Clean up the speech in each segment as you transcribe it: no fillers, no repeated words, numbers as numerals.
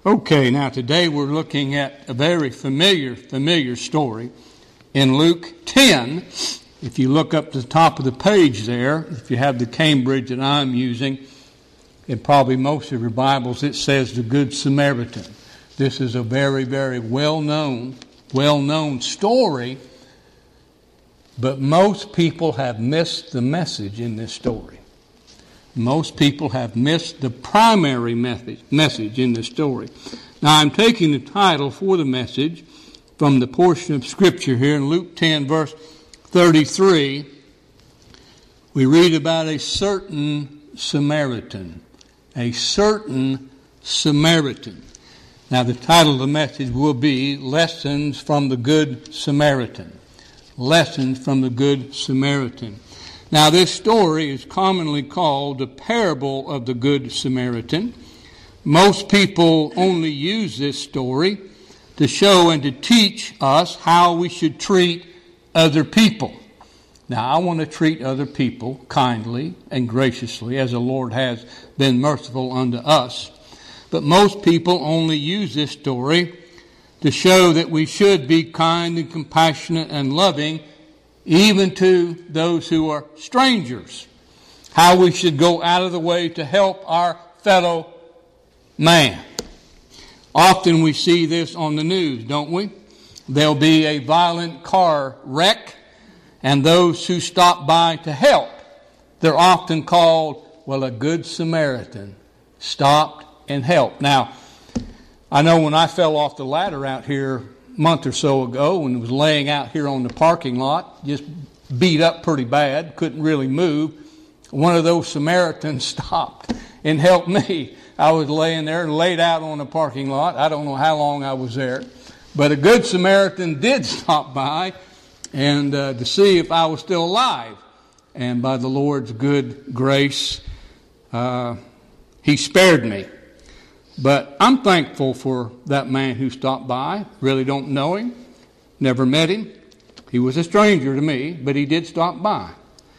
Okay, now today we're looking at a very familiar story in Luke 10. If you look up to the top of the page there, if you have the Cambridge that I'm using, in probably most of your Bibles, it says the Good Samaritan. This is a very well-known story, but most people have missed the message in this story. Most people have missed the primary message in the story. Now, I'm taking the title for the message from the portion of Scripture here in Luke 10, verse 33. We read about a certain Samaritan. A certain Samaritan. Now, the title of the message will be Lessons from the Good Samaritan. Lessons from the Good Samaritan. Now, this story is commonly called the parable of the Good Samaritan. Most people only use this story to show and to teach us how we should treat other people. Now, I want to treat other people kindly and graciously, as the Lord has been merciful unto us. But most people only use this story to show that we should be kind and compassionate and loving even to those who are strangers. How we should go out of the way to help our fellow man. Often we see this on the news, don't we? There'll be a violent car wreck, and those who stop by to help, they're often called, a Good Samaritan stopped and helped. Now, I know when I fell off the ladder out here month or so ago and was laying out here on the parking lot, just beat up pretty bad, couldn't really move, one of those Samaritans stopped and helped me. I was laying there and laid out on the parking lot. I don't know how long I was there, but a Good Samaritan did stop by and to see if I was still alive. And by the Lord's good grace, he spared me. But I'm thankful for that man who stopped by. Really don't know him. Never met him. He was a stranger to me, but he did stop by.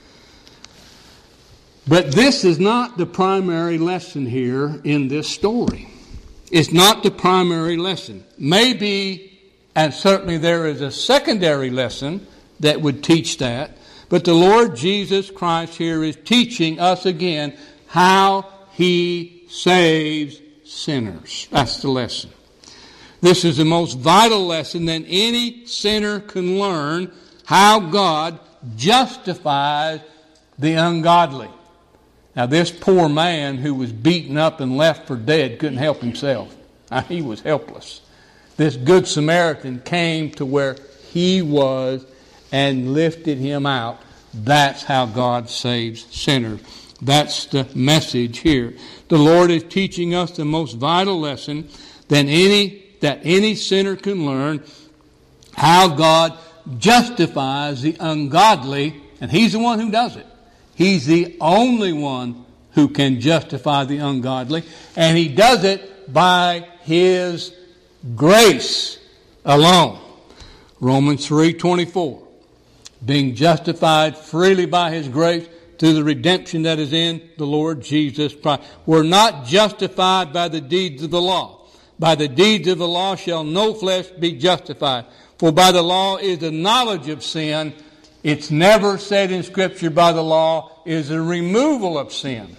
But this is not the primary lesson here in this story. It's not the primary lesson. Maybe, and certainly there is a secondary lesson that would teach that, but the Lord Jesus Christ here is teaching us again how He saves sinners. That's the lesson. This is the most vital lesson that any sinner can learn, how God justifies the ungodly. Now, this poor man who was beaten up and left for dead couldn't help himself. He was helpless. This Good Samaritan came to where he was and lifted him out. That's how God saves sinners. That's the message here. The Lord is teaching us the most vital lesson that any sinner can learn, how God justifies the ungodly, and He's the one who does it. He's the only one who can justify the ungodly, and He does it by His grace alone. Romans 3:24, being justified freely by His grace through the redemption that is in the Lord Jesus Christ. We're not justified by the deeds of the law. By the deeds of the law shall no flesh be justified. For by the law is the knowledge of sin. It's never said in Scripture by the law is the removal of sin.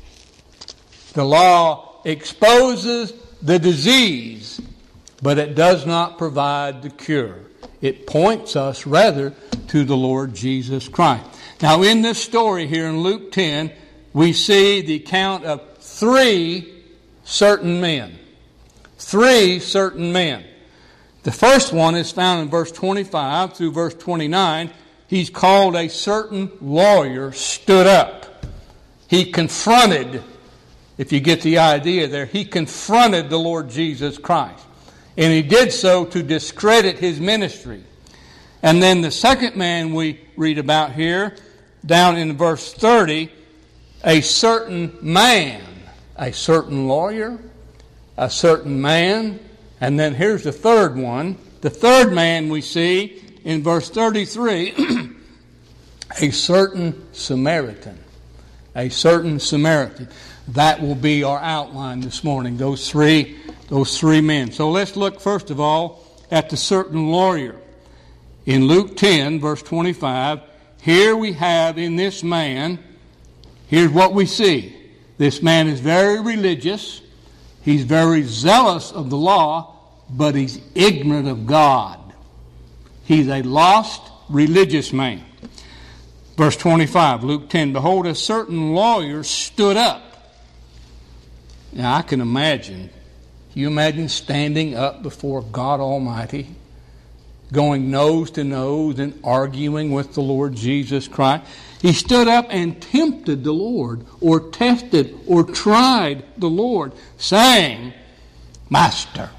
The law exposes the disease, but it does not provide the cure. It points us rather to the Lord Jesus Christ. Now, in this story here in Luke 10, we see the account of three certain men. Three certain men. The first one is found in verse 25 through verse 29. He's called a certain lawyer stood up. He confronted, if you get the idea there, he confronted the Lord Jesus Christ. And he did so to discredit his ministry. And then the second man we read about here, down in verse 30, a certain man, a certain lawyer, a certain man, and then here's the third one. The third man we see in verse 33, a certain Samaritan. A certain Samaritan. That will be our outline this morning. Those three Those three men. So let's look first of all at the certain lawyer. In Luke 10, verse 25, here we have in this man, here's what we see. This man is very religious. He's very zealous of the law, but he's ignorant of God. He's a lost religious man. Verse 25, Luke 10, behold, a certain lawyer stood up. Now I can imagine. Can you imagine standing up before God Almighty, going nose to nose and arguing with the Lord Jesus Christ? He stood up and tempted the Lord, or tested or tried the Lord, saying, Master,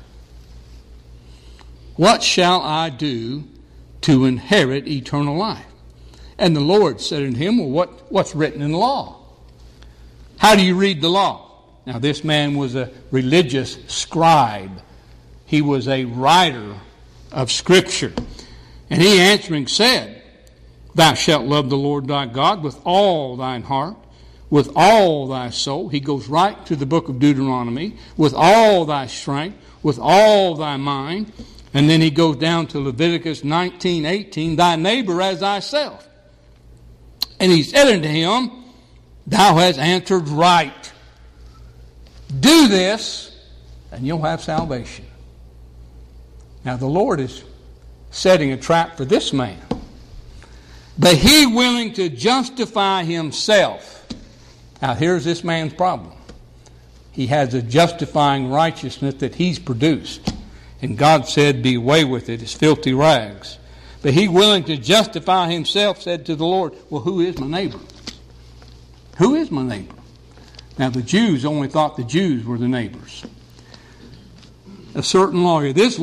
what shall I do to inherit eternal life? And the Lord said unto him, well, what's written in the law? How do you read the law? Now this man was a religious scribe. He was a writer of Scripture. And he answering said, Thou shalt love the Lord thy God with all thine heart, with all thy soul. He goes right to the book of Deuteronomy. With all thy strength, with all thy mind. And then he goes down to Leviticus 19:18, thy neighbor as thyself. And he said unto him, Thou hast answered right. Do this, and you'll have salvation. Now the Lord is setting a trap for this man. But he willing to justify himself. Now here's this man's problem. He has a justifying righteousness that he's produced. And God said, be away with it, it's filthy rags. But he willing to justify himself said to the Lord, well, who is my neighbor? Who is my neighbor? Now the Jews only thought the Jews were the neighbors. A certain lawyer. This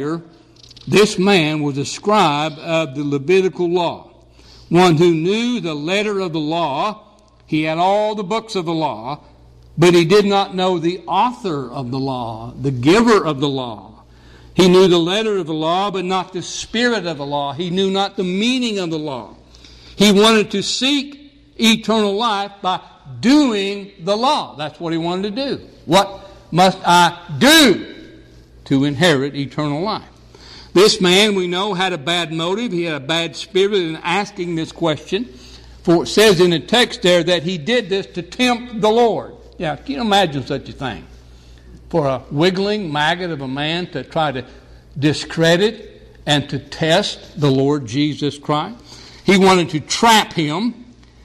man was a scribe of the Levitical law. One who knew the letter of the law. He had all the books of the law, but he did not know the author of the law, the giver of the law. He knew the letter of the law, but not the spirit of the law. He knew not the meaning of the law. He wanted to seek eternal life by doing the law. That's what he wanted to do. What must I do to inherit eternal life? This man, we know, had a bad motive. He had a bad spirit in asking this question. For it says in the text there that he did this to tempt the Lord. Yeah, can you imagine such a thing? For a wiggling maggot of a man to try to discredit and to test the Lord Jesus Christ. He wanted to trap him,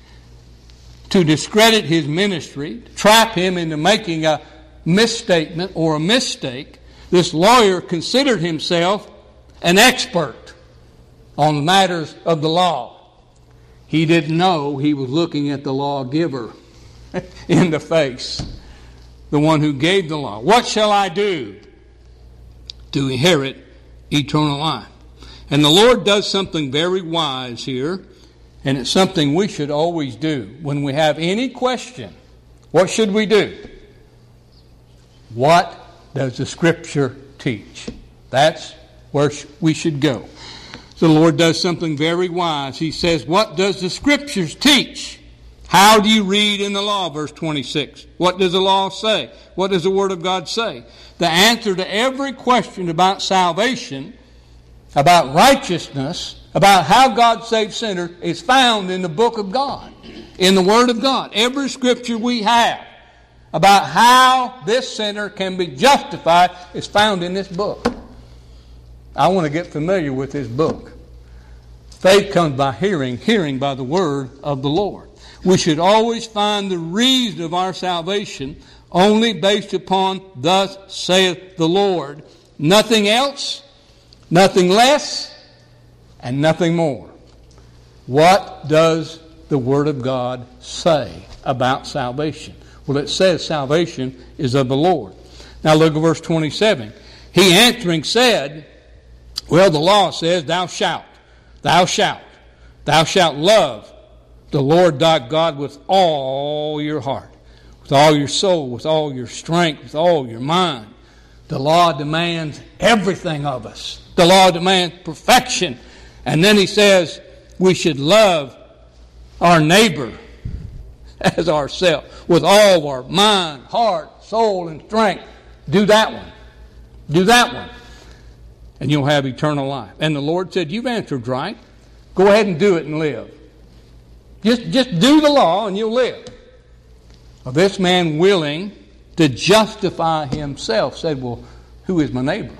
to discredit his ministry, to trap him into making a misstatement or a mistake. This lawyer considered himself an expert on matters of the law. He didn't know he was looking at the lawgiver in the face, the one who gave the law. What shall I do to inherit eternal life? And the Lord does something very wise here, and it's something we should always do. When we have any question, what should we do? What does the Scripture teach? That's where we should go. So the Lord does something very wise. He says, what does the Scriptures teach? How do you read in the law? Verse 26. What does the law say? What does the Word of God say? The answer to every question about salvation, about righteousness, about how God saves sinners is found in the book of God, in the Word of God. Every Scripture we have about how this sinner can be justified is found in this book. I want to get familiar with this book. Faith comes by hearing, hearing by the Word of the Lord. We should always find the reason of our salvation only based upon thus saith the Lord. Nothing else, nothing less, and nothing more. What does the Word of God say about salvation? Well, it says salvation is of the Lord. Now look at verse 27. He answering said, well, the law says, thou shalt love the Lord thy God with all your heart, with all your soul, with all your strength, with all your mind. The law demands everything of us. The law demands perfection. And then he says we should love our neighbor as ourselves with all of our mind, heart, soul, and strength. Do that one. Do that one, and you'll have eternal life. And the Lord said, you've answered right. Go ahead and do it and live. Just do the law and you'll live. Well, this man, willing to justify himself, said, well, who is my neighbor?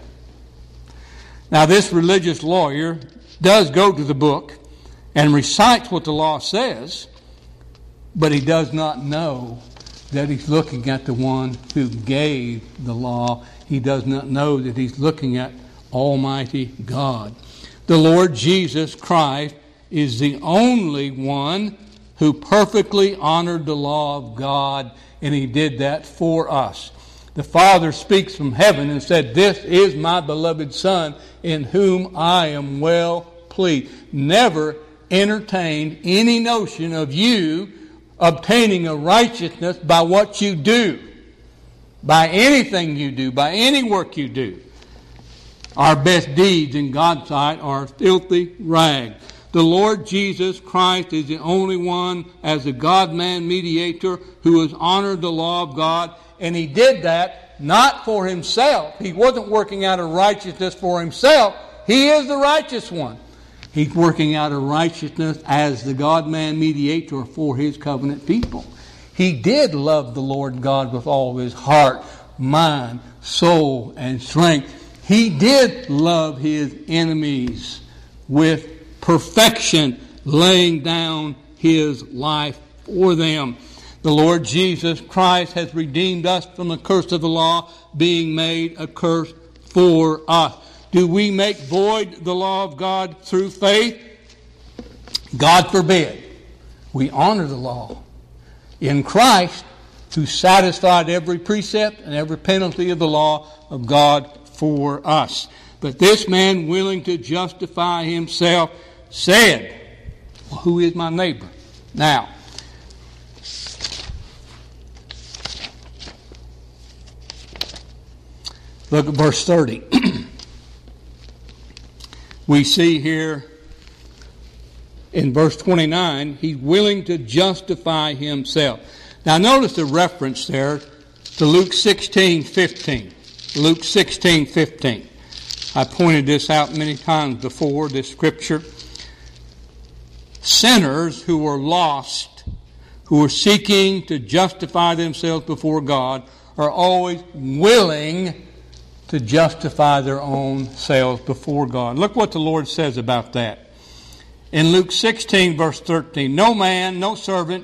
Now, this religious lawyer does go to the book and recites what the law says, but he does not know that he's looking at the one who gave the law. He does not know that he's looking at Almighty God. The Lord Jesus Christ is the only one who perfectly honored the law of God, and he did that for us. The Father speaks from heaven and said, this is my beloved Son, in whom I am well pleased. Never entertained any notion of you obtaining a righteousness by what you do, by anything you do, by any work you do. Our best deeds in God's sight are filthy rags. The Lord Jesus Christ is the only one as the God-man mediator who has honored the law of God, and he did that not for himself. He wasn't working out a righteousness for himself. He is the righteous one. He's working out a righteousness as the God-man mediator for his covenant people. He did love the Lord God with all his heart, mind, soul, and strength. He did love his enemies with perfection, laying down his life for them. The Lord Jesus Christ has redeemed us from the curse of the law, being made a curse for us. Do we make void the law of God through faith? God forbid. We honor the law in Christ, who satisfied every precept and every penalty of the law of God for us. But this man, willing to justify himself, said, well, who is my neighbor? Now, look at verse 30. We see here in verse 29, he's willing to justify himself. Now notice the reference there to Luke 16:15. Luke 16:15. I pointed this out many times before, this scripture. Sinners who are lost, who are seeking to justify themselves before God, are always willing to justify their own selves before God. Look what the Lord says about that. In Luke 16, verse 13, no servant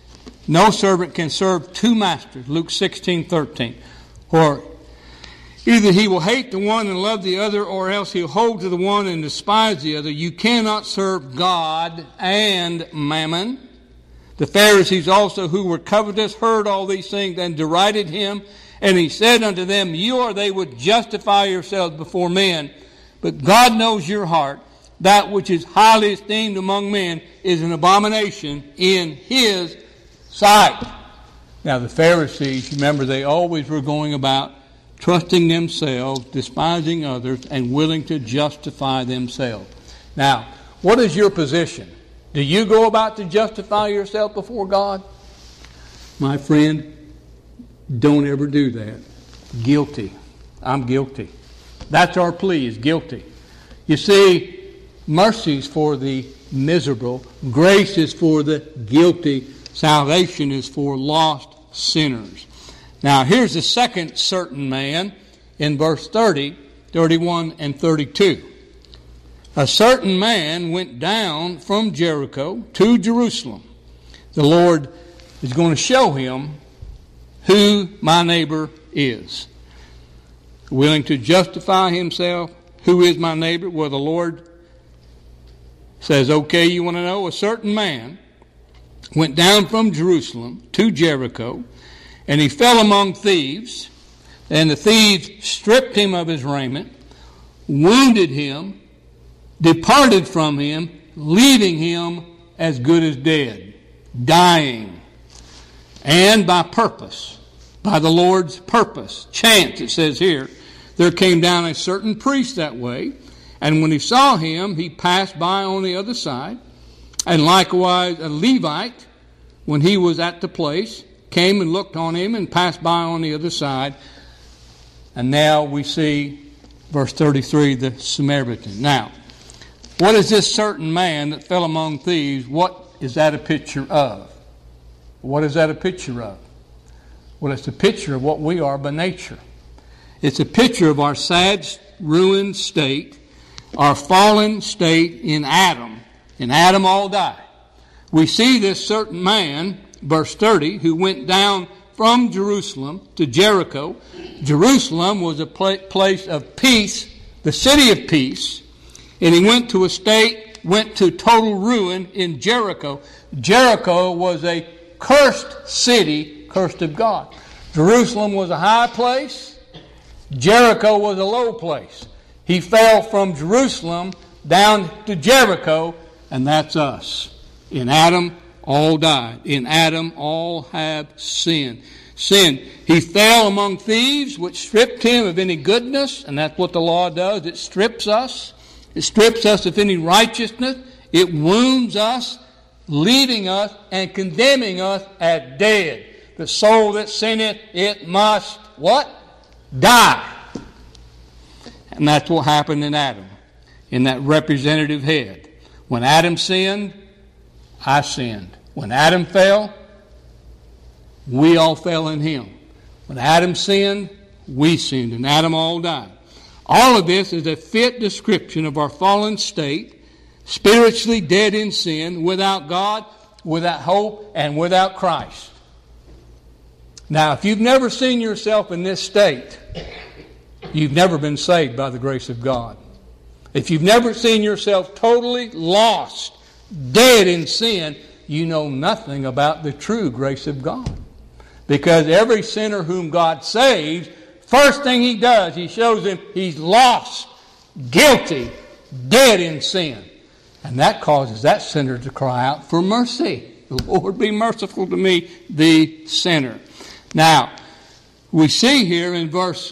can serve two masters. Luke 16:13. For either he will hate the one and love the other, or else he'll hold to the one and despise the other. You cannot serve God and mammon. The Pharisees also, who were covetous, heard all these things and derided him. And he said unto them, you or they would justify yourselves before men, but God knows your heart. That which is highly esteemed among men is an abomination in his sight. Now the Pharisees, remember, they always were going about trusting themselves, despising others, and willing to justify themselves. Now, what is your position? Do you go about to justify yourself before God? My friend, don't ever do that. Guilty. I'm guilty. That's our plea, is guilty. You see, mercy is for the miserable. Grace is for the guilty. Salvation is for lost sinners. Now, here's the second certain man in verse 30, 31, and 32. A certain man went down from Jericho to Jerusalem. The Lord is going to show him who my neighbor is. Willing to justify himself. Who is my neighbor? Well, the Lord says, okay, you want to know? A certain man went down from Jerusalem to Jericho, and he fell among thieves, and the thieves stripped him of his raiment, wounded him, departed from him, leaving him as good as dead, dying. And by purpose, by the Lord's purpose, chance, it says here, there came down a certain priest that way, and when he saw him, he passed by on the other side. And likewise a Levite, when he was at the place, came and looked on him and passed by on the other side. And now we see, verse 33, the Samaritan. Now, what is this certain man that fell among thieves? What is that a picture of? What is that a picture of? Well, it's a picture of what we are by nature. It's a picture of our sad, ruined state, our fallen state in Adam. In Adam all die. We see this certain man, verse 30, who went down from Jerusalem to Jericho. Jerusalem was a place of peace, the city of peace. And he went to total ruin in Jericho. Jericho was a cursed city, cursed of God. Jerusalem was a high place. Jericho was a low place. He fell from Jerusalem down to Jericho, and that's us. In Adam, all died. In Adam, all have sinned. He fell among thieves, which stripped him of any goodness, and that's what the law does. It strips us. It strips us of any righteousness. It wounds us, leaving us and condemning us as dead. The soul that sinneth, it must, what? Die. And that's what happened in Adam, in that representative head. When Adam sinned, I sinned. When Adam fell, we all fell in him. When Adam sinned, we sinned, and Adam all died. All of this is a fit description of our fallen state, spiritually dead in sin, without God, without hope, and without Christ. Now, if you've never seen yourself in this state, you've never been saved by the grace of God. If you've never seen yourself totally lost, dead in sin, you know nothing about the true grace of God. Because every sinner whom God saves, first thing he does, he shows him he's lost, guilty, dead in sin. And that causes that sinner to cry out for mercy. The Lord be merciful to me, the sinner. Now, we see here in verse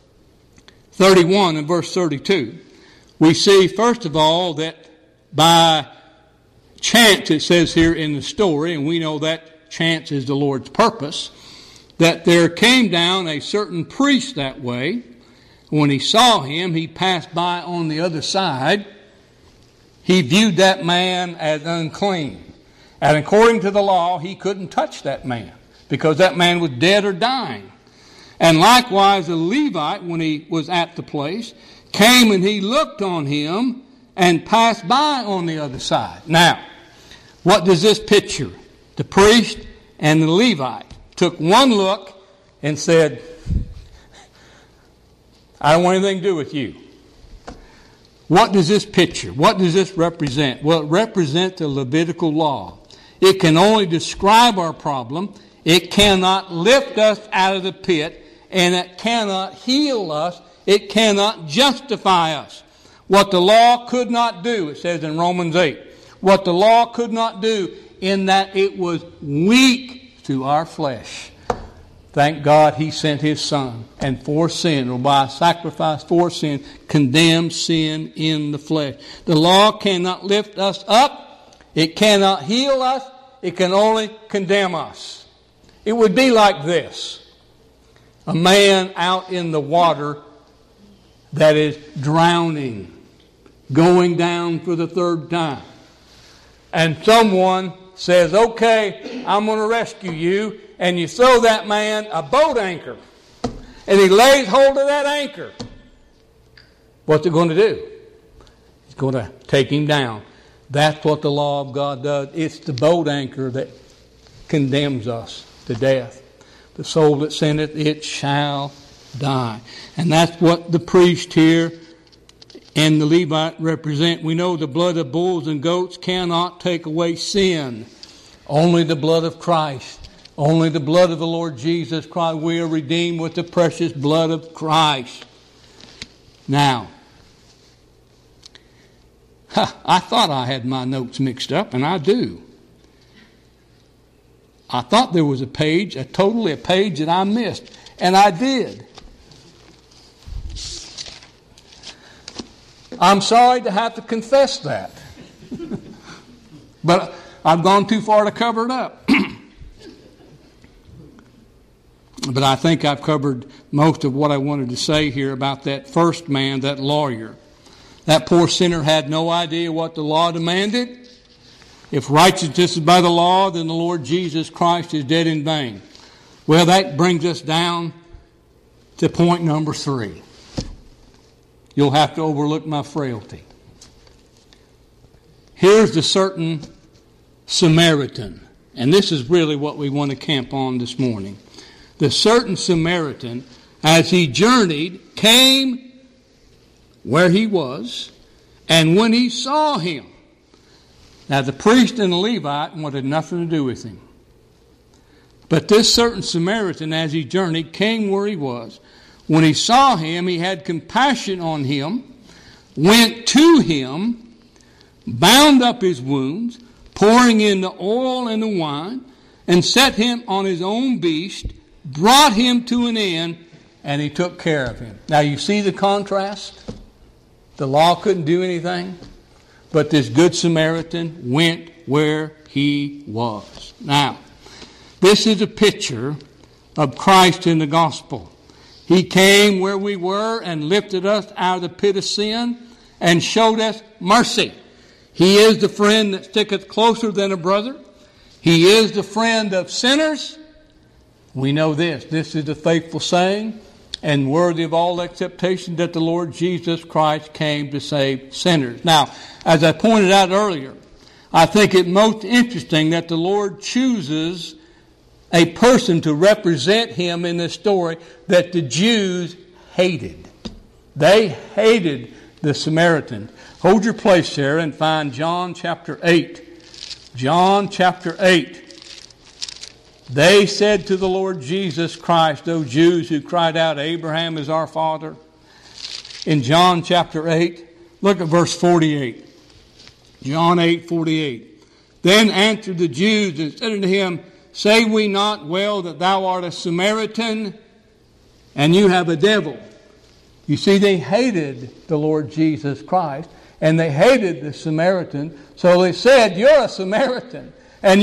31 and verse 32, we see, first of all, that by chance, it says here in the story, and we know that chance is the Lord's purpose, that there came down a certain priest that way. When he saw him, he passed by on the other side. He viewed that man as unclean. And according to the law, he couldn't touch that man because that man was dead or dying. And likewise, a Levite, when he was at the place, came and he looked on him and passed by on the other side. Now, what does this picture? The priest and the Levite took one look and said, I don't want anything to do with you. What does this picture, what does this represent? Well, it represents the Levitical law. It can only describe our problem. It cannot lift us out of the pit, and it cannot heal us. It cannot justify us. What the law could not do, it says in Romans 8, what the law could not do in that it was weak to our flesh. Thank God he sent his Son, and for sin, or by a sacrifice for sin, condemned sin in the flesh. The law cannot lift us up. It cannot heal us. It can only condemn us. It would be like this. A man out in the water that is drowning, going down for the third time. And someone says, okay, I'm going to rescue you. And you throw that man a boat anchor. And he lays hold of that anchor. What's it going to do? It's going to take him down. That's what the law of God does. It's the boat anchor that condemns us to death. The soul that sinneth, it shall die. And that's what the priest here and the Levite represent. We know the blood of bulls and goats cannot take away sin. Only the blood of Christ. Only the blood of the Lord Jesus Christ. We are redeemed with the precious blood of Christ. Now, I thought I had my notes mixed up, and I do. I thought there was a page that I missed, and I did. I'm sorry to have to confess that. But I've gone too far to cover it up. But I think I've covered most of what I wanted to say here about that first man, that lawyer. That poor sinner had no idea what the law demanded. If righteousness is by the law, then the Lord Jesus Christ is dead in vain. Well, that brings us down to point number 3. You'll have to overlook my frailty. Here's the certain Samaritan. And this is really what we want to camp on this morning. The certain Samaritan, as he journeyed, came where he was, and when he saw him. Now the priest and the Levite wanted nothing to do with him. But this certain Samaritan, as he journeyed, came where he was. When he saw him, he had compassion on him, went to him, bound up his wounds, pouring in the oil and the wine, and set him on his own beast, brought him to an inn, and he took care of him. Now you see the contrast? The law couldn't do anything, but this good Samaritan went where he was. Now, this is a picture of Christ in the gospel. He came where we were and lifted us out of the pit of sin and showed us mercy. He is the friend that sticketh closer than a brother. He is the friend of sinners. We know this. This is the faithful saying and worthy of all acceptation that the Lord Jesus Christ came to save sinners. Now, as I pointed out earlier, I think it most interesting that the Lord chooses a person to represent him in this story that the Jews hated. They hated the Samaritan. Hold your place there and find John chapter 8. John chapter 8. They said to the Lord Jesus Christ, those Jews who cried out, Abraham is our father. In John chapter 8, look at verse 48. John 8:48. Then answered the Jews and said unto him, Say we not well that thou art a Samaritan, and you have a devil? You see, they hated the Lord Jesus Christ, and they hated the Samaritan, so they said, You're a Samaritan, and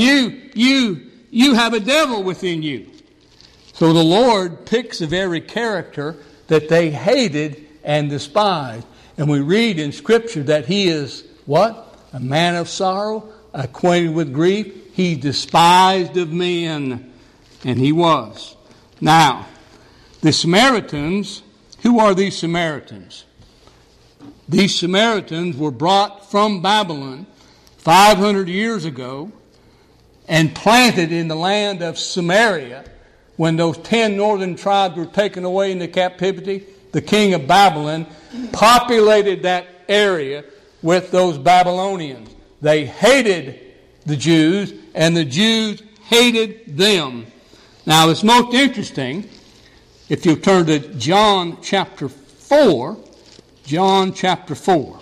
you have a devil within you. So the Lord picks the very character that they hated and despised. And we read in Scripture that he is what? A man of sorrow, acquainted with grief. He despised of men. And he was. Now, the Samaritans, who are these Samaritans? These Samaritans were brought from Babylon 500 years ago and planted in the land of Samaria when those 10 northern tribes were taken away into captivity. The king of Babylon populated that area with those Babylonians. They hated the Jews, and the Jews hated them. Now, it's most interesting, if you turn to John chapter 4, John chapter 4.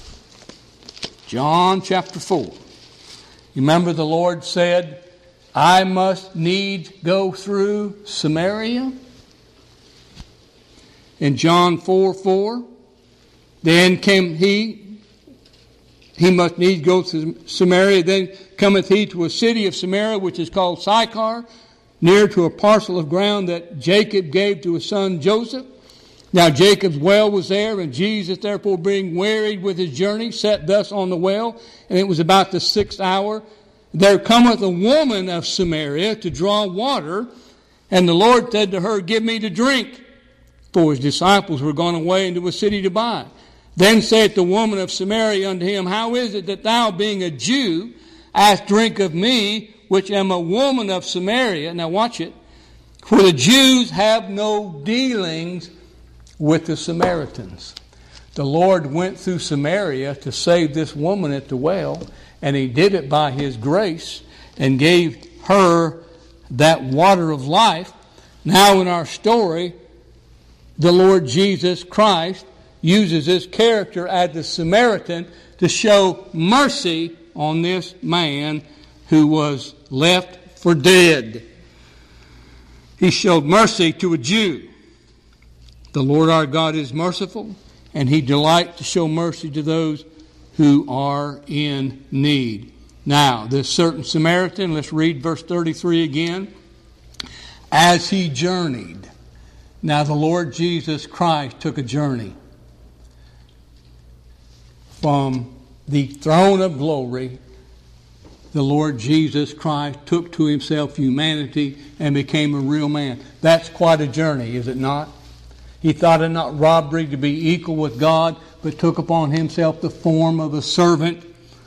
John chapter 4. You remember the Lord said, I must needs go through Samaria? In John 4:4, then came he must needs go to Samaria, then cometh he to a city of Samaria, which is called Sychar, near to a parcel of ground that Jacob gave to his son Joseph. Now Jacob's well was there, and Jesus, therefore, being wearied with his journey, sat thus on the well, and it was about the 6th hour. There cometh a woman of Samaria to draw water, and the Lord said to her, Give me to drink. For his disciples were gone away into a city to buy. Then saith the woman of Samaria unto him, How is it that thou, being a Jew, ask drink of me, which am a woman of Samaria? Now watch it. For the Jews have no dealings with the Samaritans. The Lord went through Samaria to save this woman at the well, and he did it by his grace and gave her that water of life. Now in our story, the Lord Jesus Christ uses this character as the Samaritan to show mercy on this man who was left for dead. He showed mercy to a Jew. The Lord our God is merciful, and he delights to show mercy to those who are in need. Now, this certain Samaritan, let's read verse 33 again. as he journeyed. Now the Lord Jesus Christ took a journey from the throne of glory. The Lord Jesus Christ took to himself humanity and became a real man. That's quite a journey, is it not? He thought it not robbery to be equal with God, but took upon himself the form of a servant.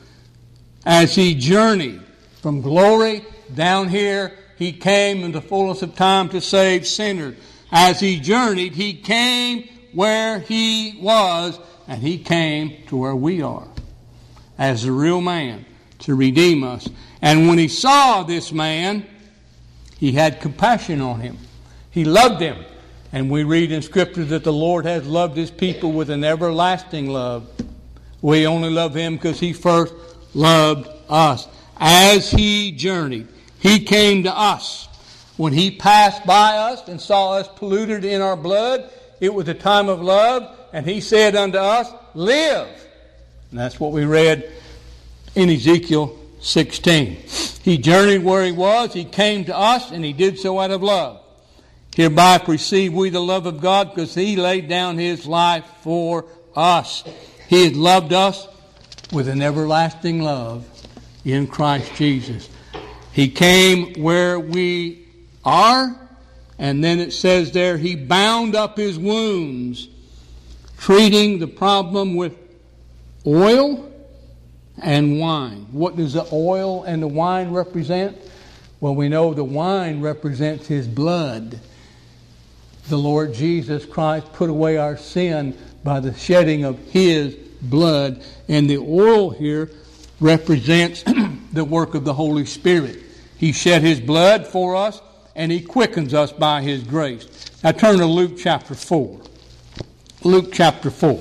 As he journeyed from glory down here, he came in the fullness of time to save sinners. As he journeyed, he came where he was, and he came to where we are as a real man to redeem us. And when he saw this man, he had compassion on him. He loved him. And we read in Scripture that the Lord has loved his people with an everlasting love. We only love him because he first loved us. As he journeyed, he came to us. When he passed by us and saw us polluted in our blood, it was a time of love, and he said unto us, live. And that's what we read in Ezekiel 16. He journeyed where he was, he came to us, and he did so out of love. Hereby perceive we the love of God, because he laid down his life for us. He has loved us with an everlasting love in Christ Jesus. He came where we are, and then it says there, he bound up his wounds, treating the problem with oil and wine. What does the oil and the wine represent? Well, we know the wine represents his blood. The Lord Jesus Christ put away our sin by the shedding of his blood. And the oil here represents the work of the Holy Spirit. He shed his blood for us, and he quickens us by his grace. Now turn to Luke chapter 4. Luke chapter 4.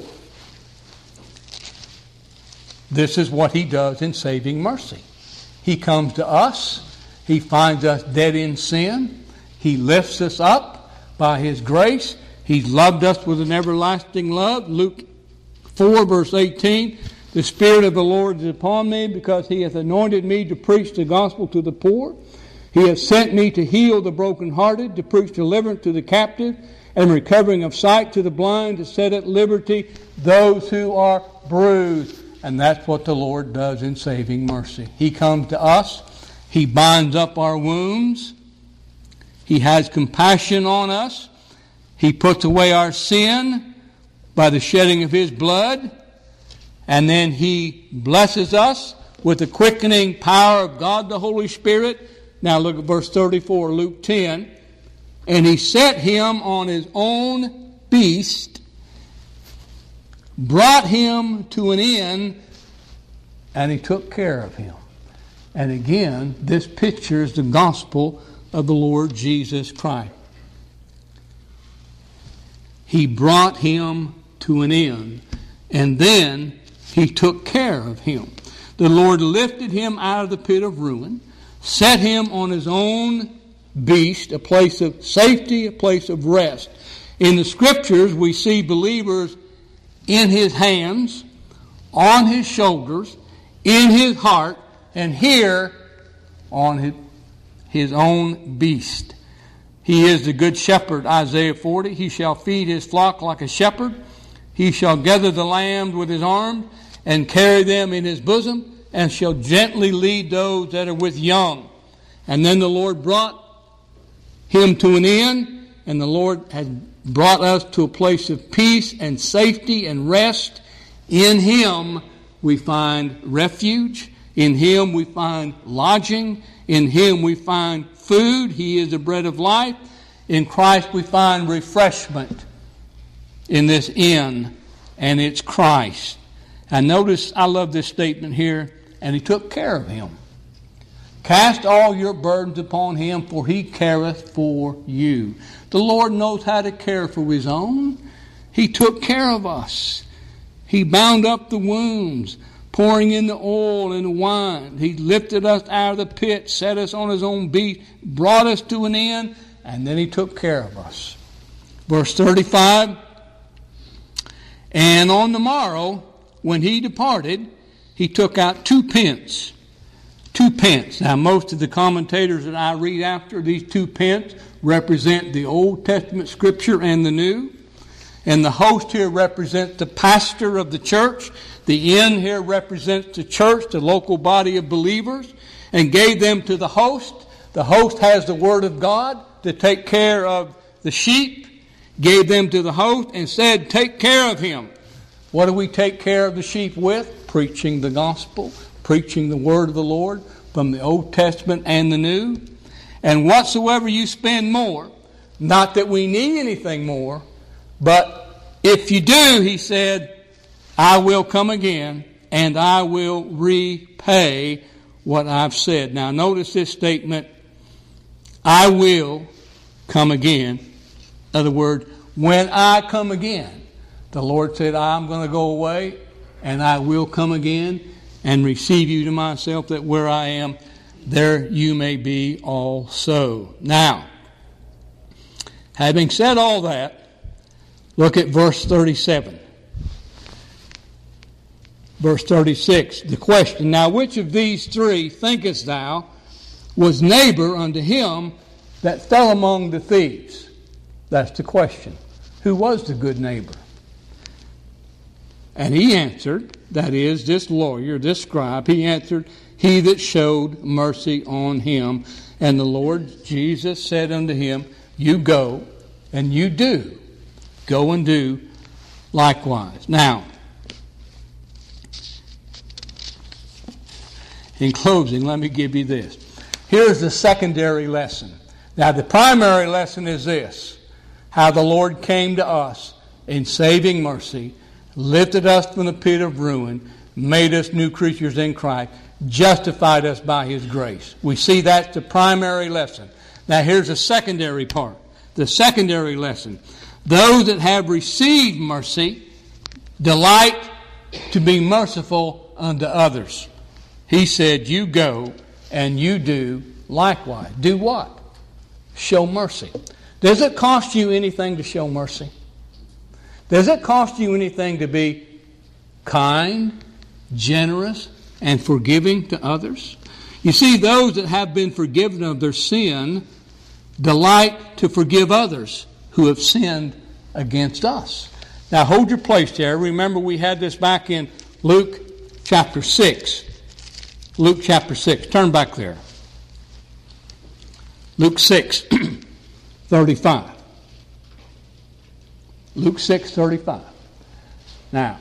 This is what he does in saving mercy. He comes to us. He finds us dead in sin. He lifts us up by his grace. He's loved us with an everlasting love. Luke 4 verse 18. The Spirit of the Lord is upon me, because he hath anointed me to preach the gospel to the poor. He hath sent me to heal the brokenhearted, to preach deliverance to the captive, and recovering of sight to the blind, to set at liberty those who are bruised. And that's what the Lord does in saving mercy. He comes to us. He binds up our wounds. He has compassion on us. He puts away our sin by the shedding of his blood. And then he blesses us with the quickening power of God the Holy Spirit. Now look at verse 34, Luke 10. And he set him on his own beast, brought him to an inn, and he took care of him. And again, this pictures the gospel of the Lord Jesus Christ. He brought him to an inn, and then he took care of him. The Lord lifted him out of the pit of ruin, set him on his own beast, a place of safety, a place of rest. In the Scriptures, we see believers in his hands, on his shoulders, in his heart, and here on his own beast. He is the good shepherd, Isaiah 40. He shall feed his flock like a shepherd. He shall gather the lambs with his arm and carry them in his bosom, and shall gently lead those that are with young. And then the Lord brought him to an inn, and the Lord had brought us to a place of peace and safety and rest. In him we find refuge. In him we find lodging. In him we find food. He is the bread of life. In Christ we find refreshment in this inn, and it's Christ. And notice, I love this statement here, and he took care of him. Cast all your burdens upon him, for he careth for you. The Lord knows how to care for his own. He took care of us. He bound up the wounds, pouring in the oil and the wine. He lifted us out of the pit, set us on his own beast, brought us to an end, and then he took care of us. Verse 35, and on the morrow, when he departed, he took out 2 pence, 2 pence. Now, most of the commentators that I read after, these 2 pence represent the Old Testament Scripture and the New. And the host here represents the pastor of the church. The inn here represents the church, the local body of believers, and gave them to the host. The host has the Word of God to take care of the sheep, gave them to the host, and said, take care of him. What do we take care of the sheep with? Preaching the gospel, preaching the word of the Lord from the Old Testament and the New. And whatsoever you spend more, not that we need anything more, but if you do, he said, I will come again and I will repay what I've said. Now notice this statement, I will come again. In other words, when I come again, the Lord said, I'm going to go away and I will come again and receive you to myself, that where I am, there you may be also. Now, having said all that, look at verse 37. Verse 36, the question, now which of these 3 thinkest thou was neighbor unto him that fell among the thieves? That's the question. Who was the good neighbor? And he answered, that is, this lawyer, this scribe, he answered, he that showed mercy on him. And the Lord Jesus said unto him, you go and you do. Go and do likewise. Now, in closing, let me give you this. Here's the secondary lesson. Now, the primary lesson is this: how the Lord came to us in saving mercy, lifted us from the pit of ruin, made us new creatures in Christ, justified us by His grace. We see that's the primary lesson. Now, here's the secondary part. The secondary lesson. Those that have received mercy delight to be merciful unto others. He said, you go and you do likewise. Do what? Show mercy. Does it cost you anything to show mercy? Does it cost you anything to be kind, generous, and forgiving to others? You see, those that have been forgiven of their sin delight to forgive others who have sinned against us. Now hold your place there. Remember, we had this back in Luke chapter 6. Luke chapter 6. Turn back there. Luke 6, 35. Luke 6, 35. Now,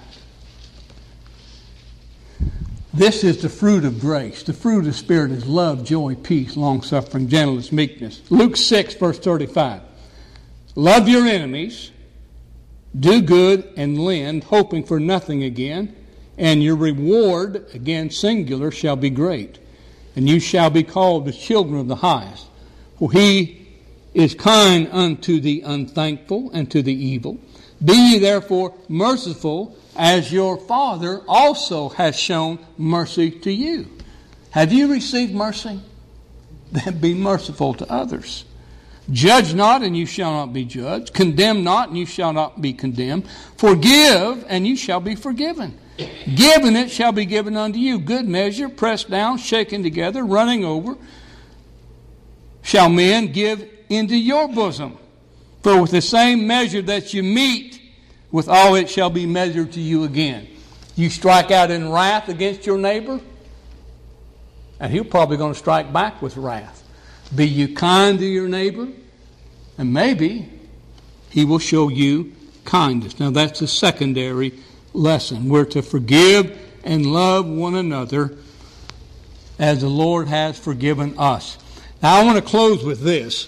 this is the fruit of grace. The fruit of the Spirit is love, joy, peace, long-suffering, gentleness, meekness. Luke 6, verse 35. Love your enemies, do good and lend, hoping for nothing again, and your reward, again singular, shall be great. And you shall be called the children of the highest. For He is kind unto the unthankful and to the evil. Be ye therefore merciful, as your Father also has shown mercy to you. Have you received mercy? Then be merciful to others. Judge not, and you shall not be judged. Condemn not, and you shall not be condemned. Forgive, and you shall be forgiven. Give, and it shall be given unto you. Good measure, pressed down, shaken together, running over, shall men give into your bosom. For with the same measure that you meet, with all it shall be measured to you again. You strike out in wrath against your neighbor, and he'll probably going to strike back with wrath. Be you kind to your neighbor, and maybe he will show you kindness. Now that's the secondary lesson. We're to forgive and love one another as the Lord has forgiven us. Now I want to close with this.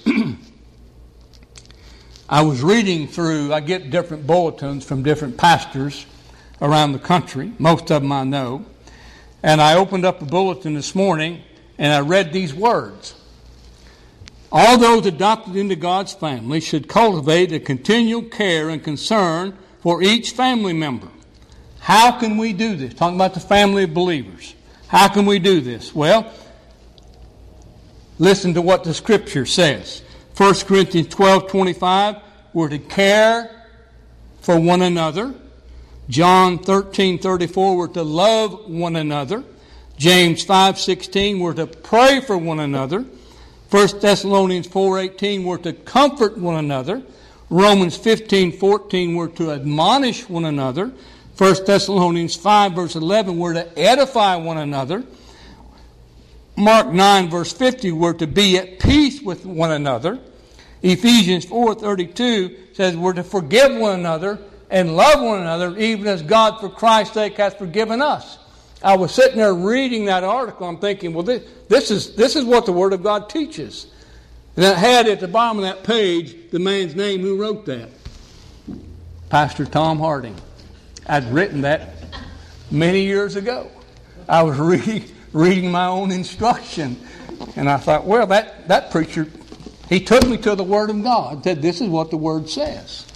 I was reading through, I get different bulletins from different pastors around the country. Most of them I know. And I opened up a bulletin this morning and I read these words. All those adopted into God's family should cultivate a continual care and concern for each family member. How can we do this? Talking about the family of believers. How can we do this? Well, listen to what the Scripture says. 1 Corinthians 12:25, we're to care for one another. John 13:34, we're to love one another. James 5:16, we're to pray for one another. 1 Thessalonians 4:18, we're to comfort one another. Romans 15:14, we're to admonish one another. 1 Thessalonians 5, verse 11, we're to edify one another. Mark 9, verse 50, we're to be at peace with one another. Ephesians 4:32 says we're to forgive one another and love one another, even as God for Christ's sake has forgiven us. I was sitting there reading that article. I'm thinking, well, this is what the Word of God teaches. And it had at the bottom of that page the man's name who wrote that. Pastor Tom Harding. I'd written that many years ago. I was reading my own instruction. And I thought, well, that preacher, he took me to the Word of God. Said, this is what the Word says.